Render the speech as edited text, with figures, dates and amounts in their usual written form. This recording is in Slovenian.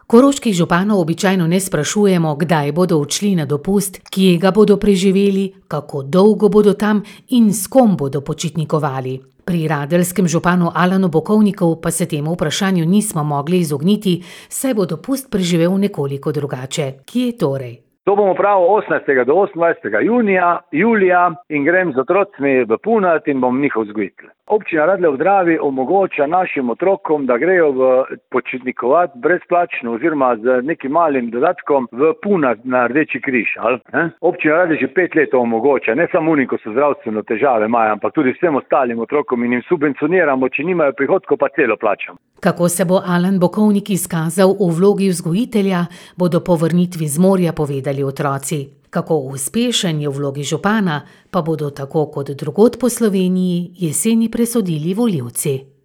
Koroških županov običajno ne sprašujemo, kdaj bodo odšli na dopust, kje ga bodo preživeli, kako dolgo bodo tam in s kom bodo počitnikovali. Pri radelskem županu Alanu Bokovniku pa se temu vprašanju nismo mogli izogniti, saj bo dopust preživel nekoliko drugače. Kje torej? To bomo prav 18. do 28. julija in grem z otrocmi v Punat in bom njihov vzgojitelj. Občina Radlje ob Dravi omogoča našim otrokom, da grejo počitnikovati brezplačno oziroma z nekim malim dodatkom v Punat na Rdeči križ. Občina Radlje že 5 let to omogoča, ne samo oni, ko so zdravstveno težave imajo, ampak tudi vsem ostalim otrokom in jim subvencioniramo, če nimajo prihodkov, pa celo plačamo. Kako se bo Alan Bokovnik izkazal v vlogi vzgojitelja, bodo po vrnitvi z morja povedali otroci. Kako uspešen je v vlogi župana, pa bodo tako kot drugod po Sloveniji jeseni presodili volivci.